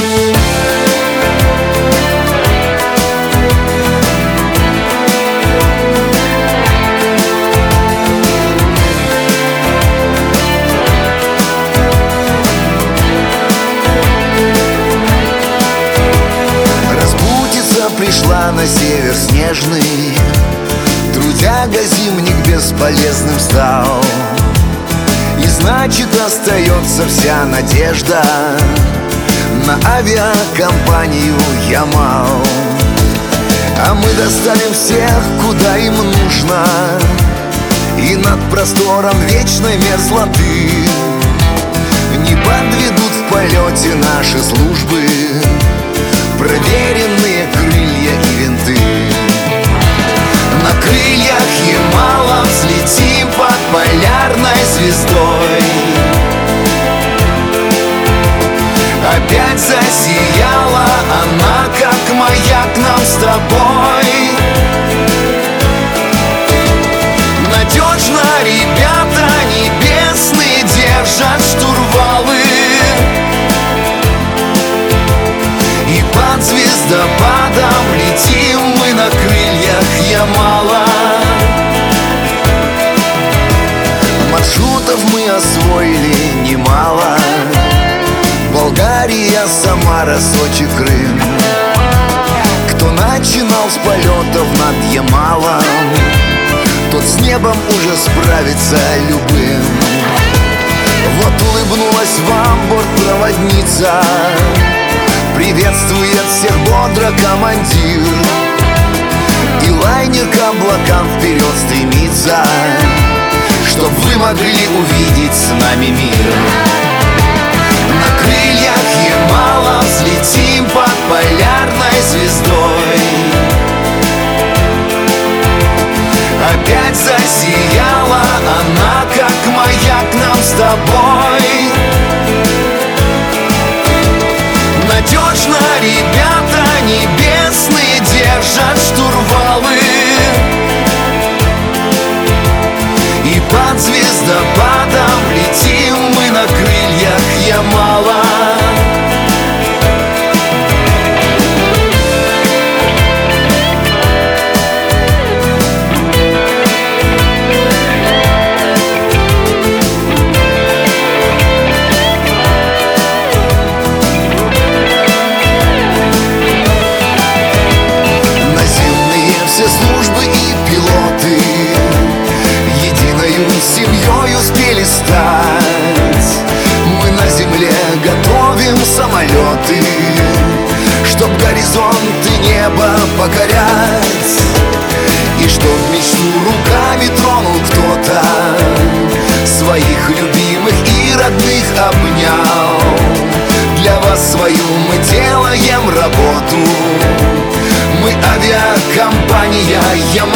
Пришла на север снежный, трудяга зимник бесполезным стал. И значит остается вся надежда на авиакомпанию Ямал. А мы доставим всех, куда им нужно, и над простором вечной мерзлоты не подведут в полете наши службы, проверенные крылья и винты. На крыльях Ямала взлетим под полярной звездой. Опять засияла она, как маяк нам с тобой. Надежно ребята небесные держат штурвалы, и под звездопадом летим мы на крыльях Ямала. Маршрутов мы освоили немало: Болгария, Самара, Сочи, Крым. Кто начинал с полетов над Ямалом, тот с небом уже справится любым. Вот улыбнулась вам бортпроводница, приветствует всех бодро командир, и лайнер к облакам вперед стремится, чтоб вы могли увидеть с нами мир. На крыльях Ямала взлетим под полярной звездой. Опять засияла она, как маяк нам с тобой. Надежно ребята небесные держат штурвалы, и под звездопадом летим мы на крыльях Ямала. Все службы и пилоты единою семьей успели стать. Мы на земле готовим самолеты, чтоб горизонты неба покорять, и чтоб мечту руками тронул кто-то, своих любимых и родных обнял. Для вас свою мы делаем работу, мы авиакомпания Ямал.